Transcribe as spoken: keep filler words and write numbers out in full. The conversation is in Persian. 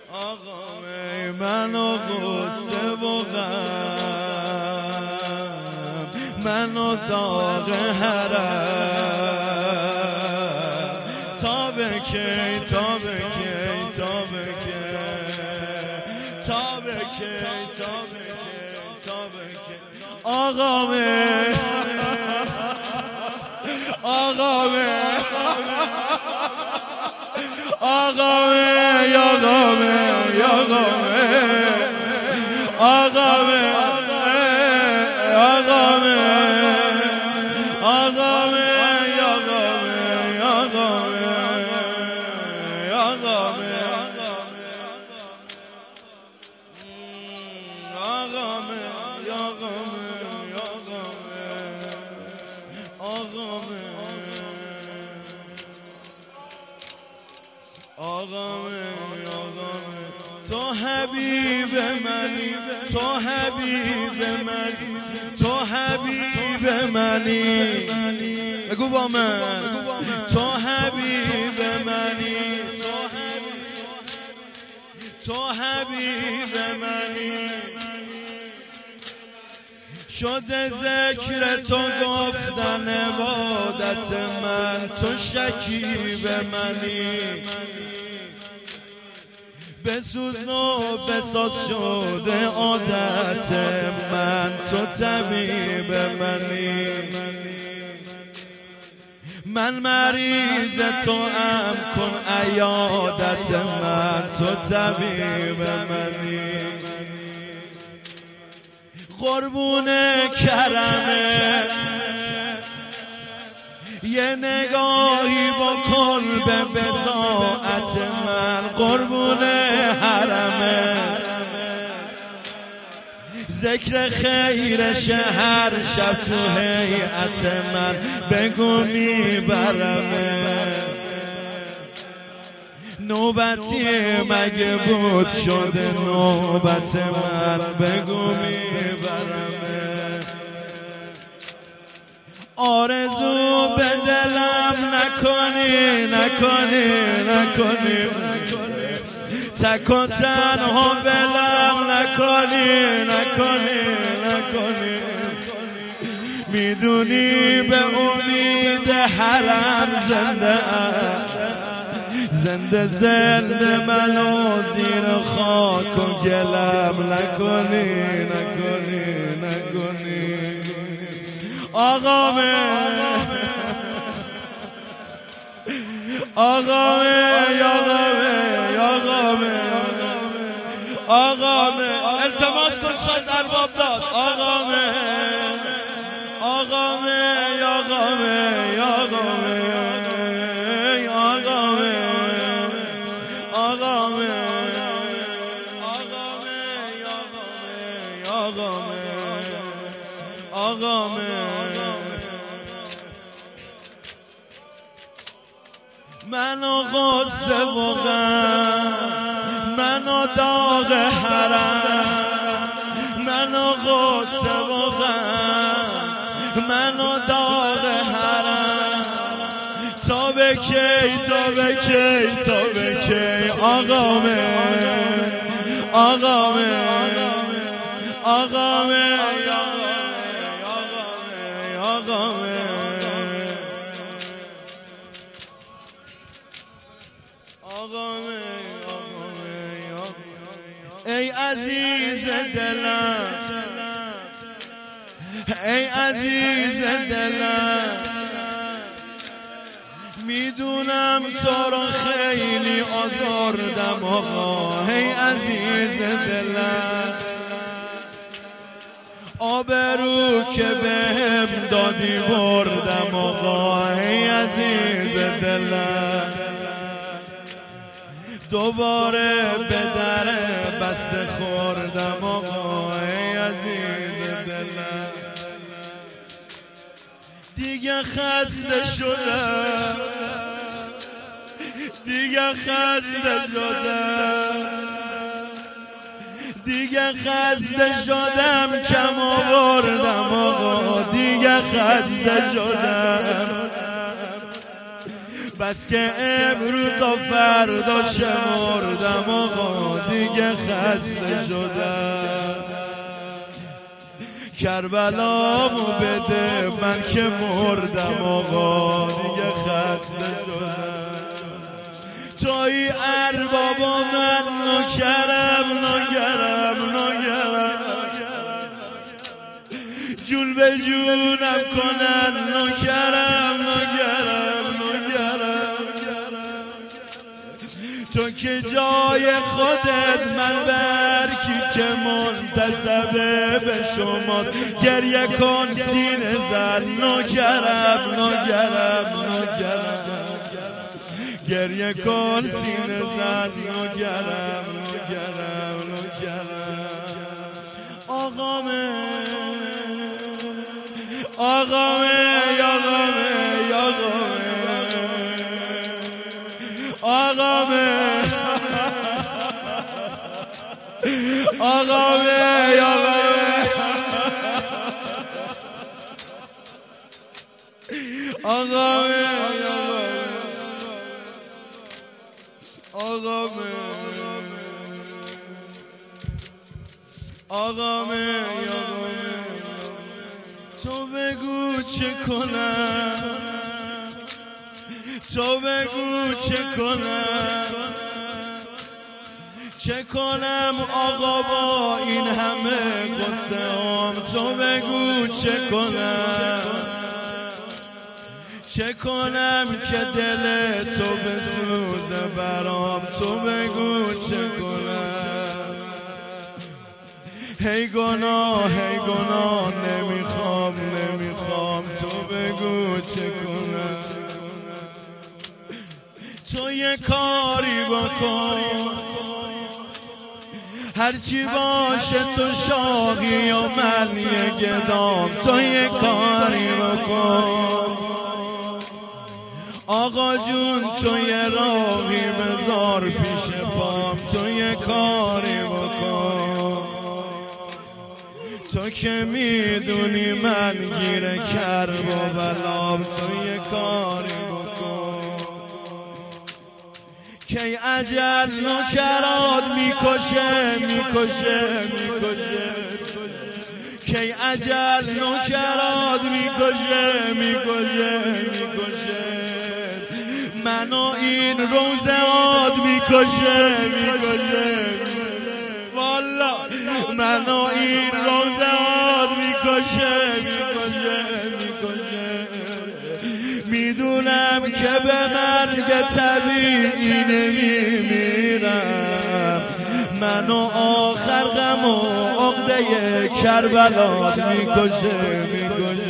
آقا منو غصه و غم، منو داغ حرم، تا به کی تا به کی تا به کی تا به کی تا به کی تا به کی آقا آقا آقا یا غمه یا غمه آقا آقا آقا یا غمه یا غمه یا غمه آقا یا غمه یا غمه آقا آقامه آقامه تو حبیب منی تو حبیب منی تو حبیب منی بگو با من تو حبیب منی تو حبیب منی شده ذکر تو گفتن عبادت من تو شکیب منی بسوز و بساز شده عادت من تو طبیب منی من مریض تو ام کن عیادت من تو طبیب منی قربون کرمه یه نگاهی بکن به بضاعت من قربون حرمه ذکر خیرش هر شب تو هیئت من بگو میبرمه نوبتی مگه بود شده نوبت من بگو میبرمه آرزو به دلم نکنی نکنی نکنی تک و تنها بلم نکنی نکنی نکنی میدونی به امید حرم زنده زنده زنده منو زیر خاک و گلم نکنی نکنی نکنی آقا می آقا می یا غمه یا غمه آقا می التماس کن شاید ارباب داد آقا می آقا می یا غمه یا غمه آقا می آقا می آقا می یا غمه آقا می منو غصه و غم منو داغ حرم منو غصه و غم منو داغ حرم تا به کی تا به کی تا به کی آقا می آقا می آقا می آقا می ای عزیز دلم ای عزیز دلم میدونم تو رو خیلی آزردم آقا ای عزیز دلم آبرو که بهم دادی بردم آقا ای عزیز دلم دوباره به در بسته خوردم آقا ای عزیز دلم دیگه خسته شدم دیگه خسته شدم دیگه خسته شدم کم آوردم آقا دیگه خسته شدم بس که امروز و فردا شمردم آقا دیگه خسته شدم. کربلامو بده من که مردم آقا دیگه خسته شدم. توی اربابا من نوکرم نوکرم نوکرم جون به جونم کنن نوکرم نوکرم نوکرم تو که جای خودت من برکی که منتسبه به شما گریه کن سینه زن نوکرم نوکرم نوکرم گریه کن سینه زن نوکرم نوکرم نوکرم آقامه آقامه آقامه آقامه آقامه آقامه آقامه آقامه آقامه تو بگو چه کنم تو بگو چه کنم چه کنم آقا با این همه قصه هم تو بگو چه کنم چه کنم که دل تو بسوزه برام تو بگو چه کنم هی گناه هی گناه نمیخوام نمیخوام تو بگو چه کنم تو یه کاری بکن هرچی باشه تو شاقی و من یه گدام تو یه کاری بکن آقا جون تو یه راهی بذار پیش پام تو یه کاری بکن تو که میدونی من گیره کرب و بلام تو یه کاری بکن کی عجل نوکرات میکشه میکشه میکشه کی عجل نوکرات میکشه میکشه میکشه منو این روزهات میکشه میکشه والا منو این روزهات میکشه میکشه میکشه میدونم که به مرگ طبیعی نمیمیرم منو آخر غم و عقده کربلات میکشه میکشه